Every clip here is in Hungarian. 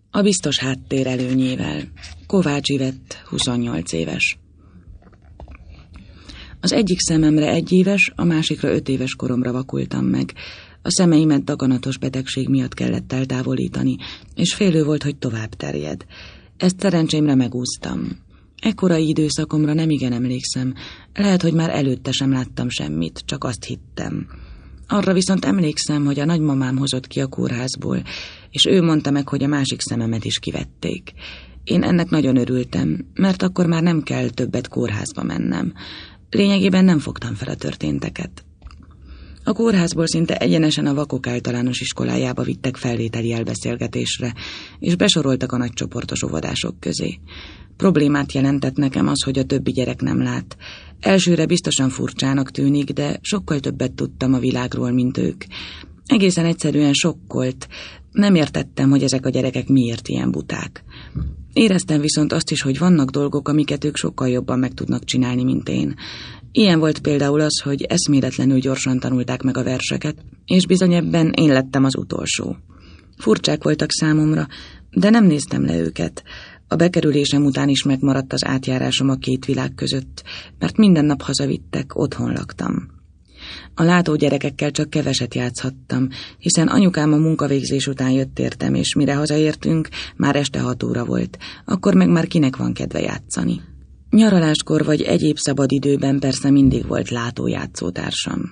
A biztos háttér előnyével. Kovács Ivett, 28 éves. Az egyik szememre 1 éves, a másikra 5 éves koromra vakultam meg. A szemeimet daganatos betegség miatt kellett eltávolítani, és félő volt, hogy tovább terjed. Ezt szerencsémre megúsztam. Ekkorai időszakomra nemigen emlékszem, lehet, hogy már előtte sem láttam semmit, csak azt hittem. Arra viszont emlékszem, hogy a nagymamám hozott ki a kórházból, és ő mondta meg, hogy a másik szememet is kivették. Én ennek nagyon örültem, mert akkor már nem kell többet kórházba mennem. Lényegében nem fogtam fel a történteket. A kórházból szinte egyenesen a vakok általános iskolájába vittek felvételi elbeszélgetésre, és besoroltak a nagycsoportos óvodások közé. Problémát jelentett nekem az, hogy a többi gyerek nem lát. Elsőre biztosan furcsának tűnik, de sokkal többet tudtam a világról, mint ők. Egészen egyszerűen sokkolt. Nem értettem, hogy ezek a gyerekek miért ilyen buták. Éreztem viszont azt is, hogy vannak dolgok, amiket ők sokkal jobban meg tudnak csinálni, mint én. Ilyen volt például az, hogy eszméletlenül gyorsan tanulták meg a verseket, és bizony ebben én lettem az utolsó. Furcsák voltak számomra, de nem néztem le őket. A bekerülésem után is megmaradt az átjárásom a 2 világ között, mert minden nap hazavittek, otthon laktam. A látó gyerekekkel csak keveset játszhattam, hiszen anyukám a munkavégzés után jött értem, és mire hazaértünk, már este 6 óra volt, akkor meg már kinek van kedve játszani. Nyaraláskor vagy egyéb szabadidőben persze mindig volt látójátszótársam.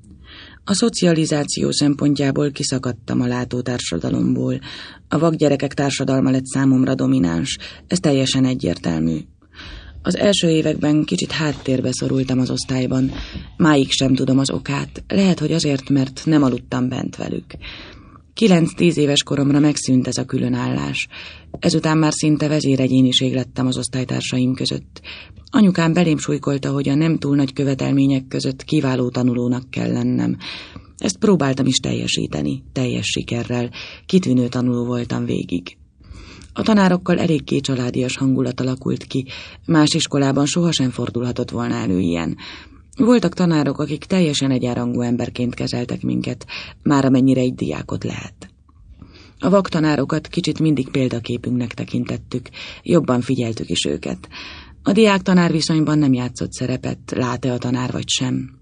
A szocializáció szempontjából kiszakadtam a látótársadalomból. A vakgyerekek társadalma lett számomra domináns, ez teljesen egyértelmű. Az első években kicsit háttérbe szorultam az osztályban. Máig sem tudom az okát, lehet, hogy azért, mert nem aludtam bent velük. 9-10 éves koromra megszűnt ez a különállás. Ezután már szinte vezéregyéniség lettem az osztálytársaim között. Anyukám belém súlykolta, hogy a nem túl nagy követelmények között kiváló tanulónak kell lennem. Ezt próbáltam is teljesíteni, teljes sikerrel. Kitűnő tanuló voltam végig. A tanárokkal eléggé családias hangulat alakult ki, más iskolában sohasem fordulhatott volna elő ilyen. Voltak tanárok, akik teljesen egyenrangú emberként kezeltek minket, már amennyire egy diákot lehet. A vaktanárokat kicsit mindig példaképünknek tekintettük, jobban figyeltük is őket. A diák-tanár viszonyban nem játszott szerepet, lát-e a tanár vagy sem.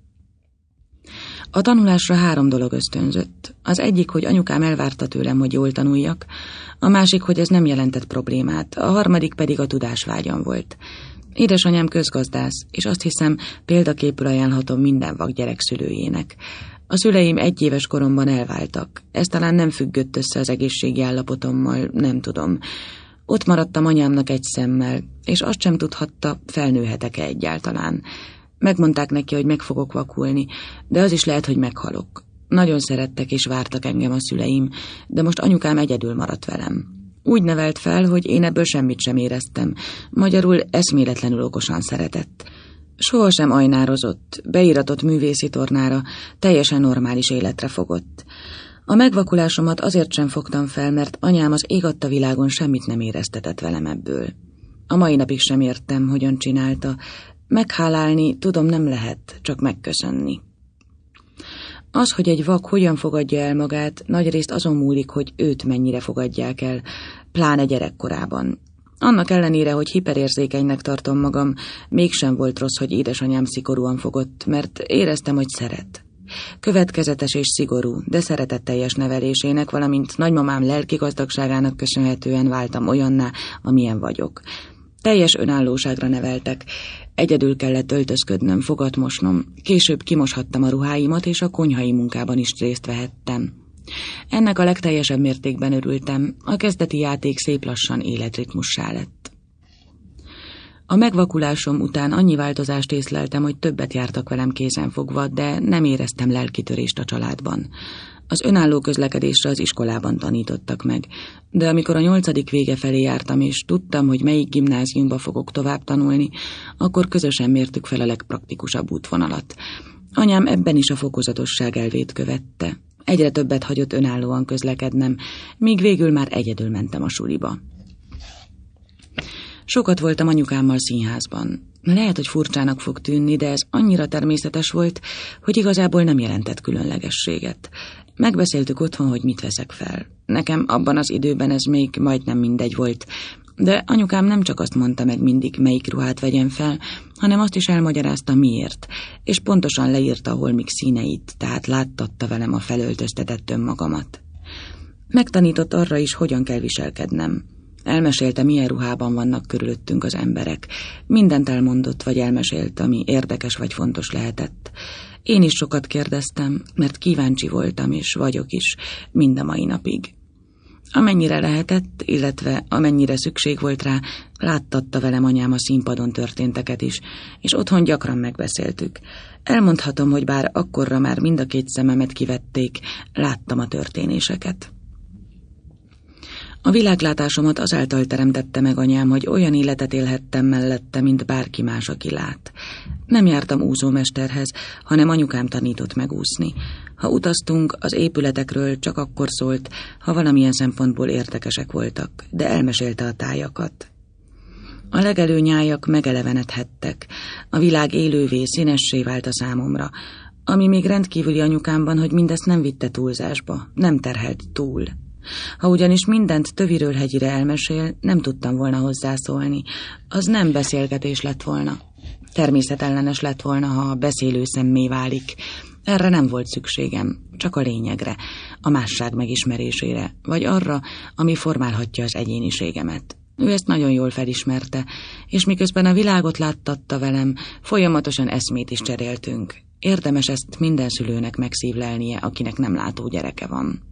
A tanulásra 3 dolog ösztönzött. Az egyik, hogy anyukám elvárta tőlem, hogy jól tanuljak, a másik, hogy ez nem jelentett problémát, a harmadik pedig a tudásvágyam volt. Édesanyám közgazdász, és azt hiszem, példaképül ajánlhatom minden vakgyerek szülőjének. A szüleim 1 éves koromban elváltak. Ez talán nem függött össze az egészségi állapotommal, nem tudom. Ott maradtam anyámnak egy szemmel, és azt sem tudhatta, felnőhetek-e egyáltalán. Megmondták neki, hogy meg fogok vakulni, de az is lehet, hogy meghalok. Nagyon szerettek és vártak engem a szüleim, de most anyukám egyedül maradt velem. Úgy nevelt fel, hogy én ebből semmit sem éreztem, magyarul eszméletlenül okosan szeretett. Sohasem ajnározott, beíratott művészi tornára, teljesen normális életre fogott. A megvakulásomat azért sem fogtam fel, mert anyám az ég adta világon semmit nem éreztetett velem ebből. A mai napig sem értem, hogyan csinálta. Meghálálni, tudom, nem lehet, csak megköszönni. Az, hogy egy vak hogyan fogadja el magát, nagyrészt azon múlik, hogy őt mennyire fogadják el, pláne gyerekkorában. Annak ellenére, hogy hiperérzékenynek tartom magam, mégsem volt rossz, hogy édesanyám szigorúan fogott, mert éreztem, hogy szeret. Következetes és szigorú, de szeretetteljes nevelésének, valamint nagymamám lelki gazdagságának köszönhetően váltam olyanná, amilyen vagyok. Teljes önállóságra neveltek. Egyedül kellett öltözködnöm, fogat mosnom. Később kimoshattam a ruháimat, és a konyhai munkában is részt vehettem. Ennek a legteljesebb mértékben örültem, a kezdeti játék szép lassan életritmussá lett. A megvakulásom után annyi változást észleltem, hogy többet jártak velem kézenfogva, de nem éreztem lelkitörést a családban. Az önálló közlekedésre az iskolában tanítottak meg, de amikor a 8. vége felé jártam, és tudtam, hogy melyik gimnáziumba fogok tovább tanulni, akkor közösen mértük fel a legpraktikusabb útvonalat. Anyám ebben is a fokozatosság elvét követte. Egyre többet hagyott önállóan közlekednem, míg végül már egyedül mentem a suliba. Sokat voltam anyukámmal színházban. Lehet, hogy furcsának fog tűnni, de ez annyira természetes volt, hogy igazából nem jelentett különlegességet. Megbeszéltük otthon, hogy mit veszek fel. Nekem abban az időben ez még majdnem mindegy volt, de anyukám nem csak azt mondta meg mindig, melyik ruhát vegyem fel, hanem azt is elmagyarázta miért, és pontosan leírta a holmik színeit, tehát láttatta velem a felöltöztetett önmagamat. Megtanított arra is, hogyan kell viselkednem. Elmesélte, milyen ruhában vannak körülöttünk az emberek. Mindent elmondott vagy elmesélt, ami érdekes vagy fontos lehetett. Én is sokat kérdeztem, mert kíváncsi voltam és vagyok is, mind a mai napig. Amennyire lehetett, illetve amennyire szükség volt rá, láttatta velem anyám a színpadon történteket is, és otthon gyakran megbeszéltük. Elmondhatom, hogy bár akkorra már mind a két szememet kivették, láttam a történéseket. A világlátásomat azáltal teremtette meg anyám, hogy olyan életet élhettem mellette, mint bárki más, aki lát. Nem jártam úszómesterhez, hanem anyukám tanított megúszni. Ha utaztunk, az épületekről csak akkor szólt, ha valamilyen szempontból érdekesek voltak, de elmesélte a tájakat. A legelő nyájak megelevenedhettek, a világ élővé, színessé vált a számomra, ami még rendkívüli anyukámban, hogy mindezt nem vitte túlzásba, nem terhelt túl. Ha ugyanis mindent töviről hegyire elmesél, nem tudtam volna hozzászólni, az nem beszélgetés lett volna. Természetellenes lett volna, ha a beszélő szemmé válik. Erre nem volt szükségem, csak a lényegre, a másság megismerésére, vagy arra, ami formálhatja az egyéniségemet. Ő ezt nagyon jól felismerte, és miközben a világot láttatta velem, folyamatosan eszmét is cseréltünk. Érdemes ezt minden szülőnek megszívlelnie, akinek nem látó gyereke van.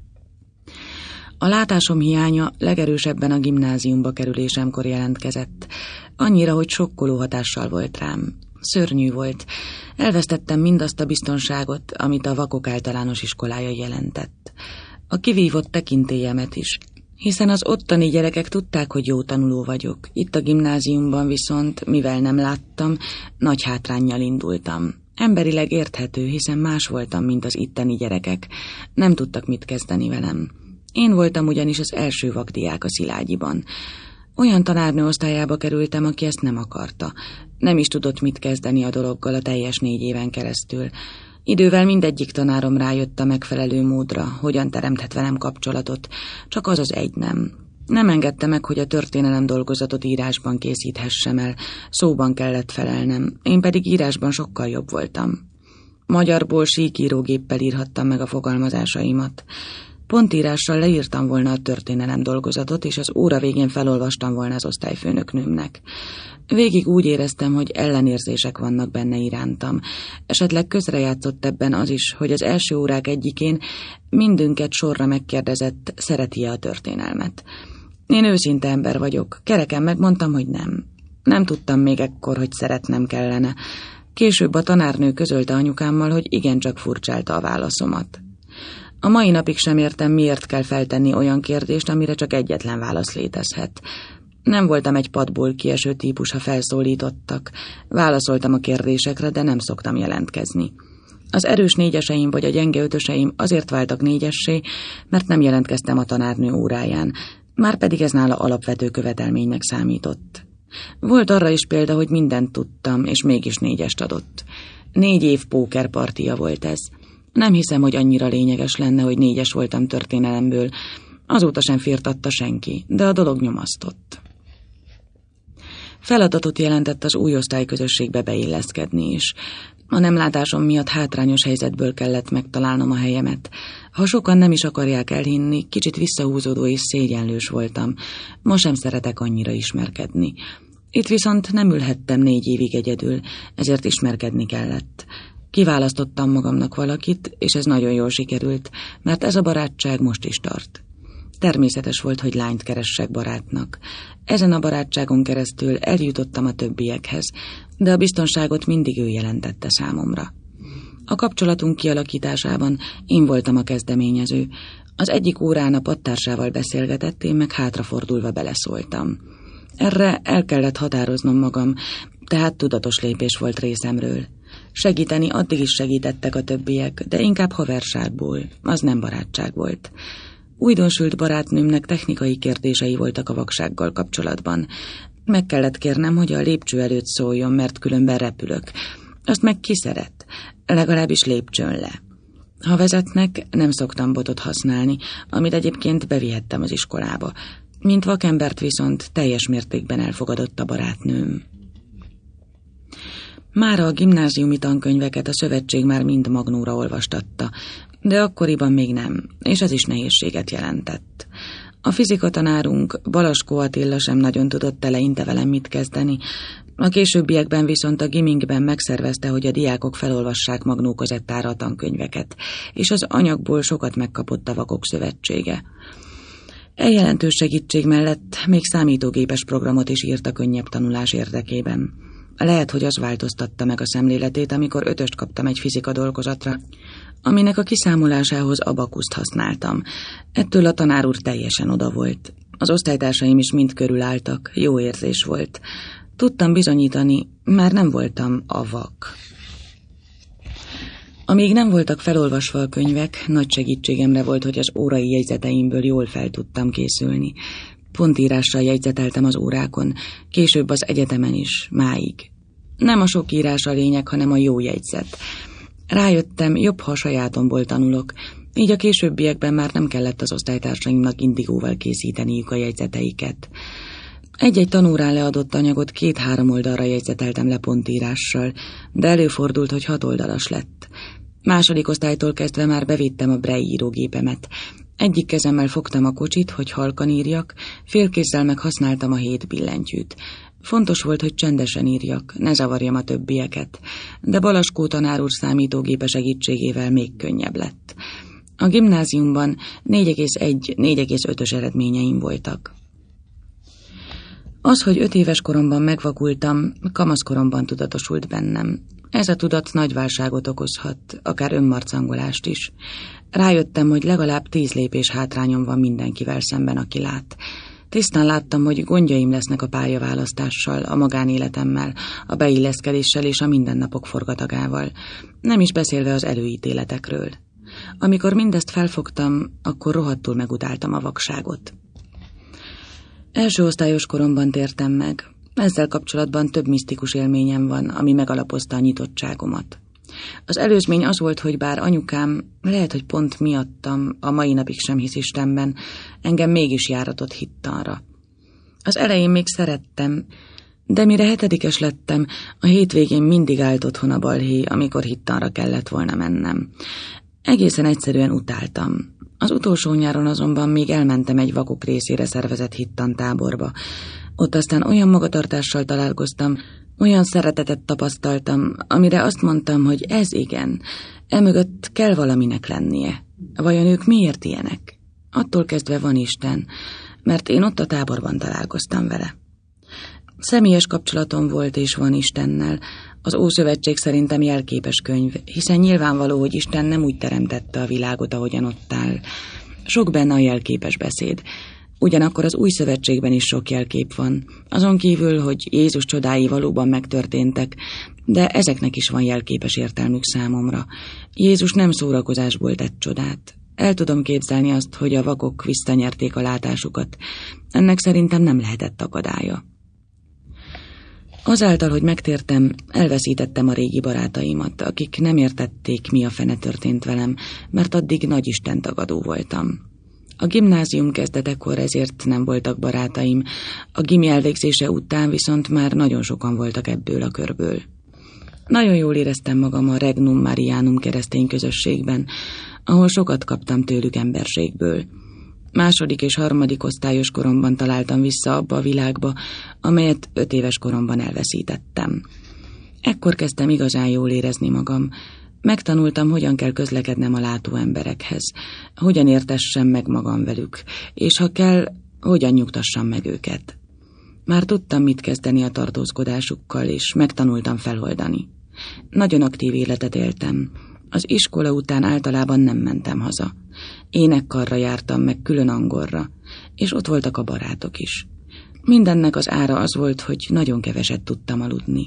A látásom hiánya legerősebben a gimnáziumba kerülésemkor jelentkezett, annyira, hogy sokkoló hatással volt rám. Szörnyű volt. Elvesztettem mindazt a biztonságot, amit a vakok általános iskolája jelentett. A kivívott tekintélyemet is, hiszen az ottani gyerekek tudták, hogy jó tanuló vagyok. Itt a gimnáziumban viszont, mivel nem láttam, nagy hátránnyal indultam. Emberileg érthető, hiszen más voltam, mint az itteni gyerekek. Nem tudtak mit kezdeni velem. Én voltam ugyanis az első vakdiák a Szilágyiban. Olyan tanárnő osztályába kerültem, aki ezt nem akarta. Nem is tudott mit kezdeni a dologgal a teljes 4 éven keresztül. Idővel mindegyik tanárom rájött a megfelelő módra, hogyan teremthet velem kapcsolatot, csak az az egy nem. Nem engedte meg, hogy a történelem dolgozatot írásban készíthessem el, szóban kellett felelnem, én pedig írásban sokkal jobb voltam. Magyarból síkírógéppel írhattam meg a fogalmazásaimat. Pontírással leírtam volna a történelem dolgozatot, és az óra végén felolvastam volna az osztályfőnöknőmnek. Végig úgy éreztem, hogy ellenérzések vannak benne irántam. Esetleg közrejátszott ebben az is, hogy az első órák egyikén mindünket sorra megkérdezett, szereti-e a történelmet. Én őszinte ember vagyok, kereken megmondtam, hogy nem. Nem tudtam még ekkor, hogy szeretnem kellene. Később a tanárnő közölte anyukámmal, hogy igencsak furcsálta a válaszomat. A mai napig sem értem, miért kell feltenni olyan kérdést, amire csak egyetlen válasz létezhet. Nem voltam egy padból kieső típus, ha felszólítottak. Válaszoltam a kérdésekre, de nem szoktam jelentkezni. Az erős 4-eseim vagy a gyenge 5-öseim azért váltak 4-essé, mert nem jelentkeztem a tanárnő óráján, márpedig ez nála alapvető követelménynek számított. Volt arra is példa, hogy mindent tudtam, és mégis 4-est adott. 4 év pókerpartia volt ez. Nem hiszem, hogy annyira lényeges lenne, hogy 4-es voltam történelemből. Azóta sem firtatta senki, de a dolog nyomasztott. Feladatot jelentett az új osztályközösségbe beilleszkedni is. A nemlátásom miatt hátrányos helyzetből kellett megtalálnom a helyemet. Ha sokan nem is akarják elhinni, kicsit visszahúzódó és szégyenlős voltam. Ma sem szeretek annyira ismerkedni. Itt viszont nem ülhettem 4 évig egyedül, ezért ismerkedni kellett. Kiválasztottam magamnak valakit, és ez nagyon jól sikerült, mert ez a barátság most is tart. Természetes volt, hogy lányt keressek barátnak. Ezen a barátságon keresztül eljutottam a többiekhez, de a biztonságot mindig ő jelentette számomra. A kapcsolatunk kialakításában én voltam a kezdeményező. Az egyik órán a padtársával beszélgetett, én meg hátrafordulva beleszóltam. Erre el kellett határoznom magam, tehát tudatos lépés volt részemről. Segíteni addig is segítettek a többiek, de inkább haverságból, az nem barátság volt. Újdonsült barátnőmnek technikai kérdései voltak a vaksággal kapcsolatban. Meg kellett kérnem, hogy a lépcső előtt szóljon, mert különben repülök. Azt meg ki szeret, legalábbis lépcsőn le. Ha vezetnek, nem szoktam botot használni, amit egyébként bevihettem az iskolába. Mint vakembert viszont teljes mértékben elfogadott a barátnőm. Mára a gimnáziumi tankönyveket a szövetség már mind magnóra olvastatta, de akkoriban még nem, és ez is nehézséget jelentett. A fizikatanárunk, Balaskó Attila sem nagyon tudott eleinte velem mit kezdeni, a későbbiekben viszont a gimingben megszervezte, hogy a diákok felolvassák magnó kazettára a tankönyveket, és az anyagból sokat megkapott a Vakok Szövetsége. Jelentős segítség mellett még számítógépes programot is írt a könnyebb tanulás érdekében. Lehet, hogy az változtatta meg a szemléletét, amikor 5-öst kaptam egy fizika dolgozatra, aminek a kiszámolásához abakuszt használtam. Ettől a tanár úr teljesen oda volt. Az osztálytársaim is mind körülálltak, jó érzés volt. Tudtam bizonyítani, már nem voltam a vak. Amíg nem voltak felolvasva a könyvek, nagy segítségemre volt, hogy az órai jegyzeteimből jól fel tudtam készülni. Pontírással jegyzeteltem az órákon, később az egyetemen is, máig. Nem a sok írás a lényeg, hanem a jó jegyzet. Rájöttem, jobb, ha a sajátomból tanulok, így a későbbiekben már nem kellett az osztálytársaimnak indigóval készíteniük a jegyzeteiket. Egy-egy tanórán leadott anyagot 2-3 oldalra jegyzeteltem le pontírással, de előfordult, hogy 6 oldalas lett. Második osztálytól kezdve már bevittem a Braille írógépemet. Egyik kezemmel fogtam a kocsit, hogy halkan írjak, félkézzel meg használtam a 7 billentyűt. Fontos volt, hogy csendesen írjak, ne zavarjam a többieket, de Balaskó tanár úr számítógépe segítségével még könnyebb lett. A gimnáziumban 4,1-4,5-ös eredményeim voltak. Az, hogy 5 éves koromban megvakultam, kamaszkoromban tudatosult bennem. Ez a tudat nagy válságot okozhat, akár önmarcangolást is. Rájöttem, hogy legalább 10 lépés hátrányom van mindenkivel szemben, aki lát. Tisztán láttam, hogy gondjaim lesznek a pályaválasztással, a magánéletemmel, a beilleszkedéssel és a mindennapok forgatagával, nem is beszélve az előítéletekről. Amikor mindezt felfogtam, akkor rohadtul megutáltam a vakságot. Első osztályos koromban tértem meg. Ezzel kapcsolatban több misztikus élményem van, ami megalapozta a nyitottságomat. Az előzmény az volt, hogy bár anyukám, lehet, hogy pont miattam, a mai napig sem hisz Istenben, engem mégis járatott hittanra. Az elején még szerettem, de mire 7-es lettem, a hétvégén mindig állt otthon a balhé, amikor hittanra kellett volna mennem. Egészen egyszerűen utáltam. Az utolsó nyáron azonban még elmentem egy vakok részére szervezett hittantáborba. Ott aztán olyan magatartással találkoztam, olyan szeretetet tapasztaltam, amire azt mondtam, hogy ez igen, emögött kell valaminek lennie. Vajon ők miért ilyenek? Attól kezdve van Isten, mert én ott a táborban találkoztam vele. Személyes kapcsolatom volt és van Istennel. Az Ószövetség szerintem jelképes könyv, hiszen nyilvánvaló, hogy Isten nem úgy teremtette a világot, ahogyan ott áll. Sok benne a jelképes beszéd. Ugyanakkor az Új Szövetségben is sok jelkép van. Azon kívül, hogy Jézus csodái valóban megtörténtek, de ezeknek is van jelképes értelmük számomra. Jézus nem szórakozásból tett csodát. El tudom képzelni azt, hogy a vakok visszanyerték a látásukat. Ennek szerintem nem lehetett akadálya. Azáltal, hogy megtértem, elveszítettem a régi barátaimat, akik nem értették, mi a fene történt velem, mert addig nagy istentagadó voltam. A gimnázium kezdetekor ezért nem voltak barátaim, a gimi elvégzése után viszont már nagyon sokan voltak ebből a körből. Nagyon jól éreztem magam a Regnum Marianum keresztény közösségben, ahol sokat kaptam tőlük emberségből. Második és harmadik osztályos koromban találtam vissza abba a világba, amelyet 5 éves koromban elveszítettem. Ekkor kezdtem igazán jól érezni magam. Megtanultam, hogyan kell közlekednem a látó emberekhez, hogyan értessem meg magam velük, és ha kell, hogyan nyugtassam meg őket. Már tudtam, mit kezdeni a tartózkodásukkal, és megtanultam feloldani. Nagyon aktív életet éltem. Az iskola után általában nem mentem haza. Énekkarra jártam meg, külön angolra, és ott voltak a barátok is. Mindennek az ára az volt, hogy nagyon keveset tudtam aludni.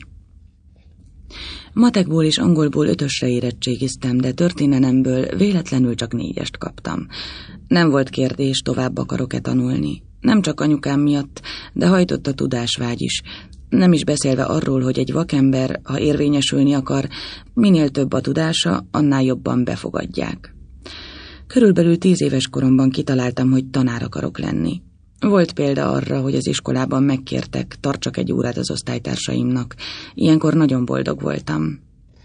Matekból és angolból 5-ösre érettségiztem, de történelemből véletlenül csak 4-est kaptam. Nem volt kérdés, tovább akarok-e tanulni. Nem csak anyukám miatt, de hajtott a tudásvágy is. Nem is beszélve arról, hogy egy vakember, ha érvényesülni akar, minél több a tudása, annál jobban befogadják. Körülbelül 10 éves koromban kitaláltam, hogy tanár akarok lenni. Volt példa arra, hogy az iskolában megkértek, tartsak egy órát az osztálytársaimnak. Ilyenkor nagyon boldog voltam.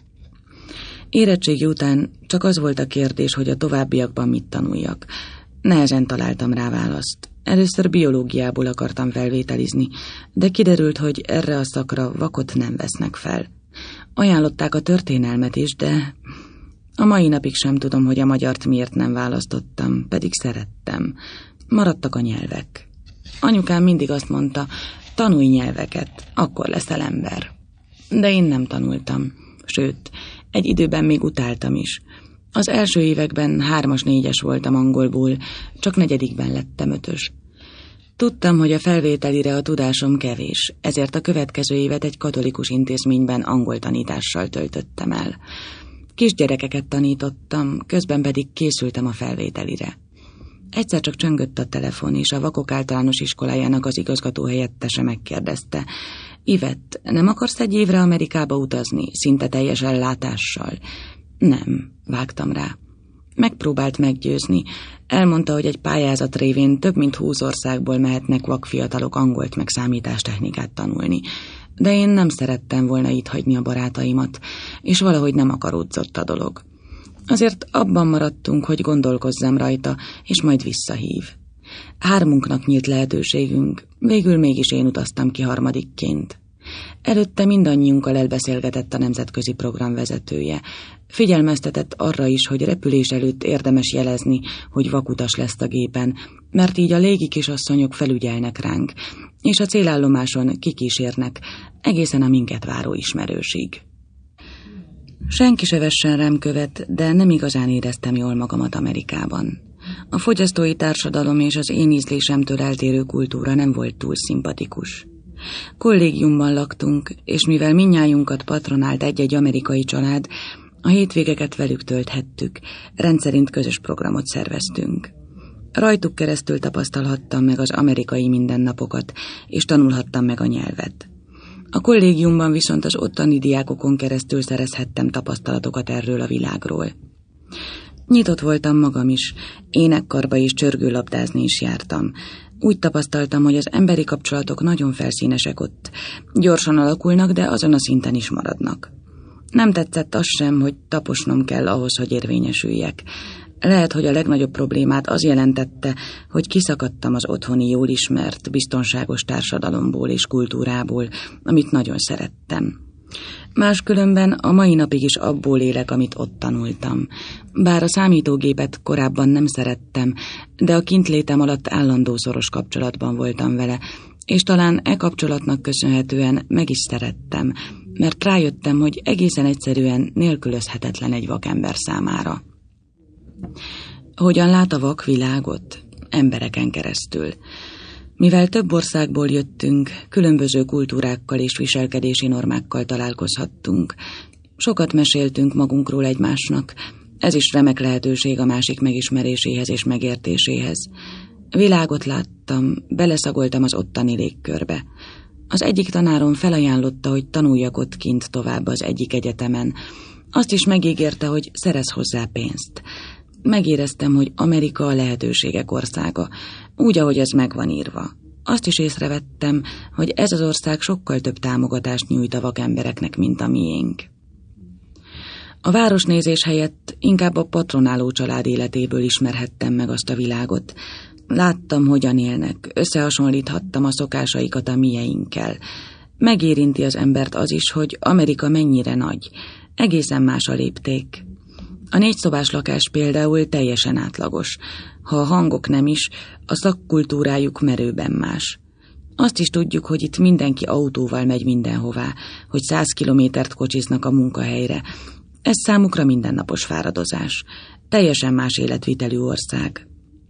Érettségi után csak az volt a kérdés, hogy a továbbiakban mit tanuljak. Nehezen találtam rá választ. Először biológiából akartam felvételizni, de kiderült, hogy erre a szakra vakot nem vesznek fel. Ajánlották a történelmet is, de a mai napig sem tudom, hogy a magyart miért nem választottam, pedig szerettem. Maradtak a nyelvek. Anyukám mindig azt mondta, tanulj nyelveket, akkor leszel ember. De én nem tanultam, sőt, egy időben még utáltam is. Az első években 3-as, 4-es voltam angolból, csak 4-ben lettem 5-ös. Tudtam, hogy a felvételire a tudásom kevés, ezért a következő évet egy katolikus intézményben angol tanítással töltöttem el. Kisgyerekeket tanítottam, közben pedig készültem a felvételire. Egyszer csak csöngött a telefon, és a vakok általános iskolájának az igazgató helyettese megkérdezte: Ivett, nem akarsz egy évre Amerikába utazni, szinte teljes ellátással? Nem, vágtam rá. Megpróbált meggyőzni. Elmondta, hogy egy pályázat révén több mint 20 országból mehetnek vakfiatalok angolt meg számítástechnikát tanulni. De én nem szerettem volna itt hagyni a barátaimat, és valahogy nem akaródzott a dolog. Azért abban maradtunk, hogy gondolkozzam rajta, és majd visszahív. 3-unknak nyílt lehetőségünk, végül mégis én utaztam ki harmadikként. Előtte mindannyiunkkal elbeszélgetett a nemzetközi program vezetője. Figyelmeztetett arra is, hogy repülés előtt érdemes jelezni, hogy vakutas lesz a gépen, mert így a légikisasszonyok felügyelnek ránk, és a célállomáson kikísérnek, egészen a minket váró ismerősig. Senki se vessen rám követ, de nem igazán éreztem jól magamat Amerikában. A fogyasztói társadalom és az én ízlésemtől eltérő kultúra nem volt túl szimpatikus. Kollégiumban laktunk, és mivel mindnyájunkat patronált egy-egy amerikai család, a hétvégeket velük tölthettük, rendszerint közös programot szerveztünk. Rajtuk keresztül tapasztalhattam meg az amerikai mindennapokat, és tanulhattam meg a nyelvet. A kollégiumban viszont az ottani diákokon keresztül szerezhettem tapasztalatokat erről a világról. Nyitott voltam magam is, énekkarba és csörgőlabdázni is jártam. Úgy tapasztaltam, hogy az emberi kapcsolatok nagyon felszínesek ott. Gyorsan alakulnak, de azon a szinten is maradnak. Nem tetszett az sem, hogy taposnom kell ahhoz, hogy érvényesüljek. Lehet, hogy a legnagyobb problémát az jelentette, hogy kiszakadtam az otthoni jól ismert, biztonságos társadalomból és kultúrából, amit nagyon szerettem. Máskülönben a mai napig is abból élek, amit ott tanultam. Bár a számítógépet korábban nem szerettem, de a kintlétem alatt állandó szoros kapcsolatban voltam vele, és talán e kapcsolatnak köszönhetően meg is szerettem, mert rájöttem, hogy egészen egyszerűen nélkülözhetetlen egy vakember számára. Hogyan lát a vak világot? Embereken keresztül. Mivel több országból jöttünk, különböző kultúrákkal és viselkedési normákkal találkozhattunk. Sokat meséltünk magunkról egymásnak, ez is remek lehetőség a másik megismeréséhez és megértéséhez. Világot láttam, beleszagoltam az ottani légkörbe. Az egyik tanárom felajánlotta, hogy tanuljak ott kint tovább az egyik egyetemen. Azt is megígérte, hogy szerez hozzá pénzt. Megéreztem, hogy Amerika a lehetőségek országa, úgy, ahogy ez meg van írva. Azt is észrevettem, hogy ez az ország sokkal több támogatást nyújt a vakembereknek, mint a miénk. A városnézés helyett inkább a patronáló család életéből ismerhettem meg azt a világot. Láttam, hogyan élnek, összehasonlíthattam a szokásaikat a mieinkkel. Megérinti az embert az is, hogy Amerika mennyire nagy. Egészen más a lépték. A 4 szobás lakás például teljesen átlagos. Ha a hangok nem is, a szakkultúrájuk merőben más. Azt is tudjuk, hogy itt mindenki autóval megy mindenhová, hogy 100 kilométert kocsiznak a munkahelyre. Ez számukra mindennapos fáradozás. Teljesen más életvitelű ország.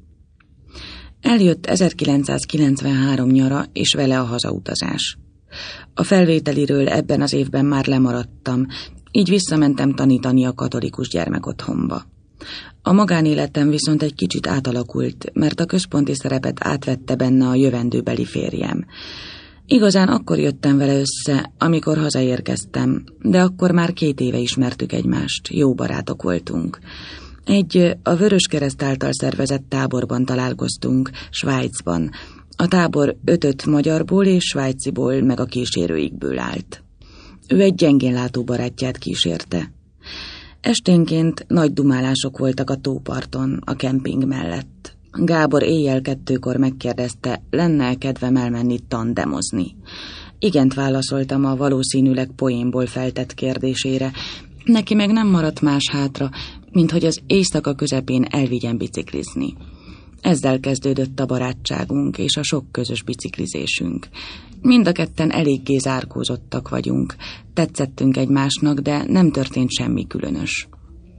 Eljött 1993 nyara, és vele a hazautazás. A felvételiről ebben az évben már lemaradtam, így visszamentem tanítani a katolikus gyermekotthonba. A magánéletem viszont egy kicsit átalakult, mert a központi szerepet átvette benne a jövendőbeli férjem. Igazán akkor jöttem vele össze, amikor hazaérkeztem, de akkor már 2 éve ismertük egymást, jó barátok voltunk. Egy a Vöröskereszt által szervezett táborban találkoztunk, Svájcban. A tábor 5 magyarból és svájciból meg a kísérőikből állt. Ő egy gyengénlátó barátját kísérte. Esténként nagy dumálások voltak a tóparton, a kemping mellett. Gábor éjjel 2-kor megkérdezte, lenne kedvem elmenni tandemozni. Igent válaszoltam a valószínűleg poénból feltett kérdésére. Neki meg nem maradt más hátra, mint hogy az éjszaka közepén elvigyen biciklizni. Ezzel kezdődött a barátságunk és a sok közös biciklizésünk. Mind a ketten eléggé zárkózottak vagyunk. Tetszettünk egymásnak, de nem történt semmi különös.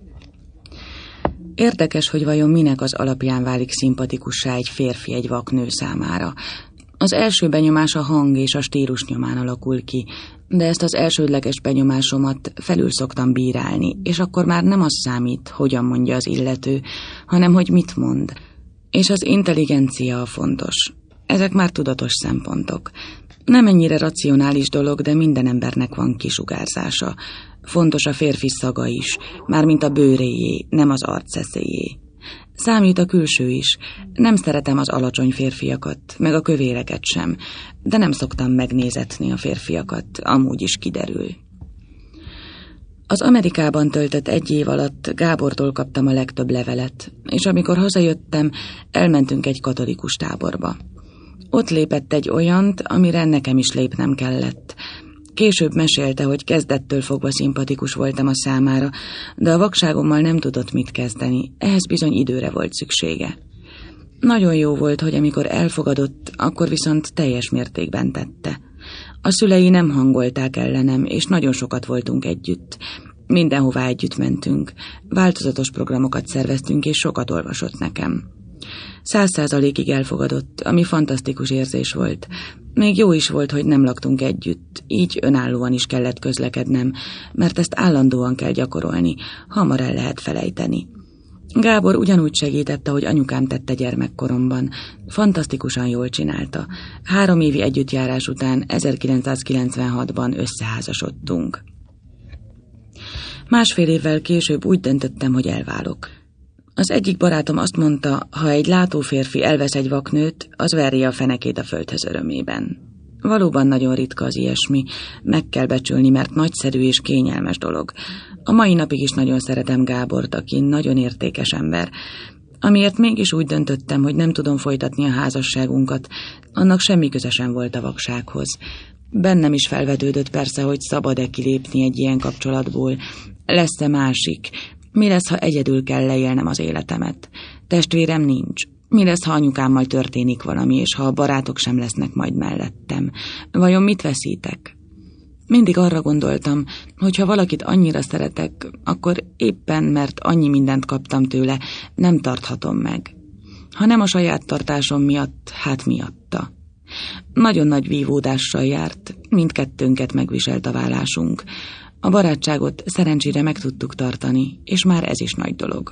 Érdekes, hogy vajon minek az alapján válik szimpatikussá egy férfi egy vaknő számára. Az első benyomás a hang és a stílus nyomán alakul ki, de ezt az elsődleges benyomásomat felül szoktam bírálni, és akkor már nem az számít, hogyan mondja az illető, hanem hogy mit mond. És az intelligencia a fontos. Ezek már tudatos szempontok. Nem ennyire racionális dolog, de minden embernek van kisugárzása. Fontos a férfi szaga is, mármint a bőréjé, nem az arceszéjé. Számít a külső is. Nem szeretem az alacsony férfiakat, meg a kövéreket sem, de nem szoktam megnézetni a férfiakat, amúgy is kiderül. Az Amerikában töltött 1 év alatt Gábortól kaptam a legtöbb levelet, és amikor hazajöttem, elmentünk egy katolikus táborba. Ott lépett egy olyant, amire nekem is lépnem kellett. Később mesélte, hogy kezdettől fogva szimpatikus voltam a számára, de a vakságommal nem tudott mit kezdeni, ehhez bizony időre volt szüksége. Nagyon jó volt, hogy amikor elfogadott, akkor viszont teljes mértékben tette. A szülei nem hangolták ellenem, és nagyon sokat voltunk együtt. Mindenhová együtt mentünk. Változatos programokat szerveztünk, és sokat olvasott nekem. 100%-ig elfogadott, ami fantasztikus érzés volt. Még jó is volt, hogy nem laktunk együtt, így önállóan is kellett közlekednem, mert ezt állandóan kell gyakorolni, hamar el lehet felejteni. Gábor ugyanúgy segített, ahogy anyukám tette gyermekkoromban. Fantasztikusan jól csinálta. 3 évi együttjárás után 1996-ban összeházasodtunk. 1,5 évvel később úgy döntöttem, hogy elválok. Az egyik barátom azt mondta, ha egy látóférfi elvesz egy vaknőt, az verje a fenekét a földhöz örömében. Valóban nagyon ritka az ilyesmi, meg kell becsülni, mert nagyszerű és kényelmes dolog. A mai napig is nagyon szeretem Gábort, aki nagyon értékes ember. Amiért mégis úgy döntöttem, hogy nem tudom folytatni a házasságunkat, annak semmi köze sem volt a vaksághoz. Bennem is felvetődött persze, hogy szabad-e kilépni egy ilyen kapcsolatból. Lesz-e másik? Mi lesz, ha egyedül kell leélnem az életemet? Testvérem nincs. Mi lesz, ha anyukámmal történik valami, és ha a barátok sem lesznek majd mellettem? Vajon mit veszítek? Mindig arra gondoltam, hogy ha valakit annyira szeretek, akkor éppen, mert annyi mindent kaptam tőle, nem tarthatom meg. Ha nem a saját tartásom miatt, hát miatta. Nagyon nagy vívódással járt, mindkettőnket megviselt a válásunk. A barátságot szerencsére meg tudtuk tartani, és már ez is nagy dolog.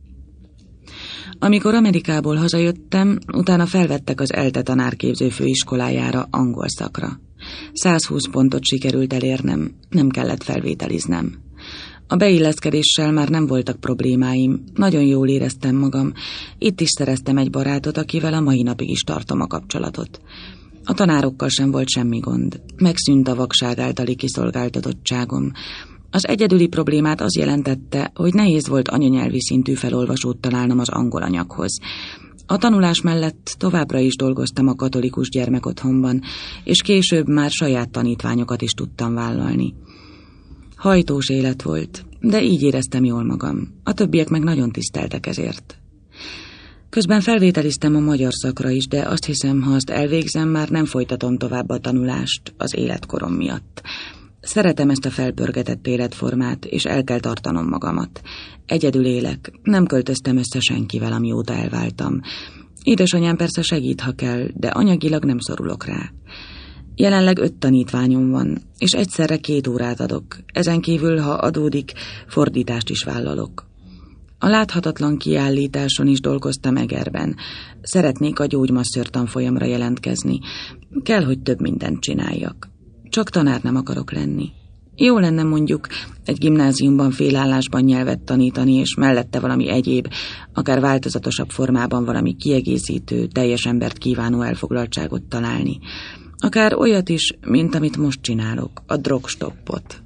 Amikor Amerikából hazajöttem, utána felvettek az ELTE tanárképző főiskolájára angol szakra. 120 pontot sikerült elérnem, nem kellett felvételiznem. A beilleszkedéssel már nem voltak problémáim, nagyon jól éreztem magam, itt is szereztem egy barátot, akivel a mai napig is tartom a kapcsolatot. A tanárokkal sem volt semmi gond, megszűnt a vakság általi kiszolgáltatottságom. Az egyedüli problémát az jelentette, hogy nehéz volt anyanyelvi szintű felolvasót találnom az angol anyaghoz. A tanulás mellett továbbra is dolgoztam a katolikus gyermekotthonban, és később már saját tanítványokat is tudtam vállalni. Hajtós élet volt, de így éreztem jól magam. A többiek meg nagyon tiszteltek ezért. Közben felvételiztem a magyar szakra is, de azt hiszem, ha azt elvégzem, már nem folytatom tovább a tanulást az életkorom miatt. Szeretem ezt a felpörgetett életformát, és el kell tartanom magamat. Egyedül élek, nem költöztem össze senkivel, amióta elváltam. Édesanyám persze segít, ha kell, de anyagilag nem szorulok rá. Jelenleg 5 tanítványom van, és egyszerre 2 órát adok. Ezen kívül, ha adódik, fordítást is vállalok. A láthatatlan kiállításon is dolgoztam Egerben. Szeretnék a gyógymasször tanfolyamra jelentkezni. Kell, hogy több mindent csináljak. Csak tanár nem akarok lenni. Jó lenne mondjuk egy gimnáziumban félállásban nyelvet tanítani, és mellette valami egyéb, akár változatosabb formában valami kiegészítő, teljes embert kívánó elfoglaltságot találni. Akár olyat is, mint amit most csinálok, a drogstoppot.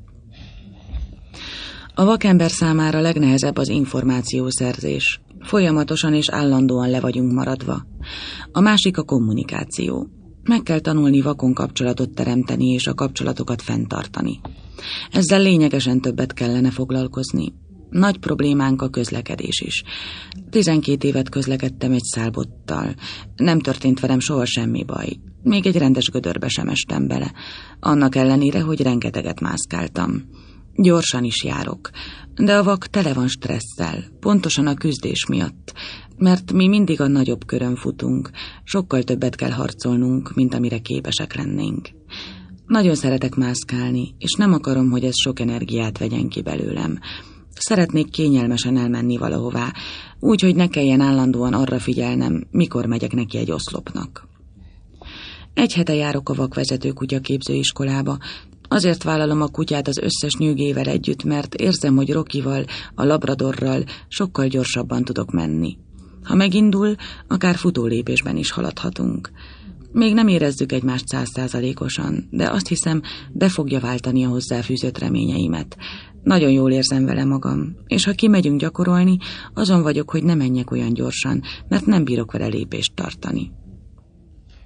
A vakember számára legnehezebb az információszerzés. Folyamatosan és állandóan le vagyunk maradva. A másik a kommunikáció. Meg kell tanulni vakon kapcsolatot teremteni és a kapcsolatokat fenntartani. Ezzel lényegesen többet kellene foglalkozni. Nagy problémánk a közlekedés is. 12 évet közlekedtem egy szálbottal. Nem történt velem soha semmi baj. Még egy rendes gödörbe sem estem bele. Annak ellenére, hogy rengeteget mászkáltam. Gyorsan is járok, de a vak tele van stresszel, pontosan a küzdés miatt, mert mi mindig a nagyobb körön futunk, sokkal többet kell harcolnunk, mint amire képesek lennénk. Nagyon szeretek mászkálni, és nem akarom, hogy ez sok energiát vegyen ki belőlem. Szeretnék kényelmesen elmenni valahová, úgy, hogy ne kelljen állandóan arra figyelnem, mikor megyek neki egy oszlopnak. Egy hete járok a vakvezető kutyaképzőiskolába. Azért vállalom a kutyát az összes nyűgével együtt, mert érzem, hogy Rockyval, a labradorral sokkal gyorsabban tudok menni. Ha megindul, akár futólépésben is haladhatunk. Még nem érezzük egymást 100%-osan, de azt hiszem, be fogja váltani a hozzáfűzött reményeimet. Nagyon jól érzem vele magam, és ha kimegyünk gyakorolni, azon vagyok, hogy ne menjek olyan gyorsan, mert nem bírok vele lépést tartani.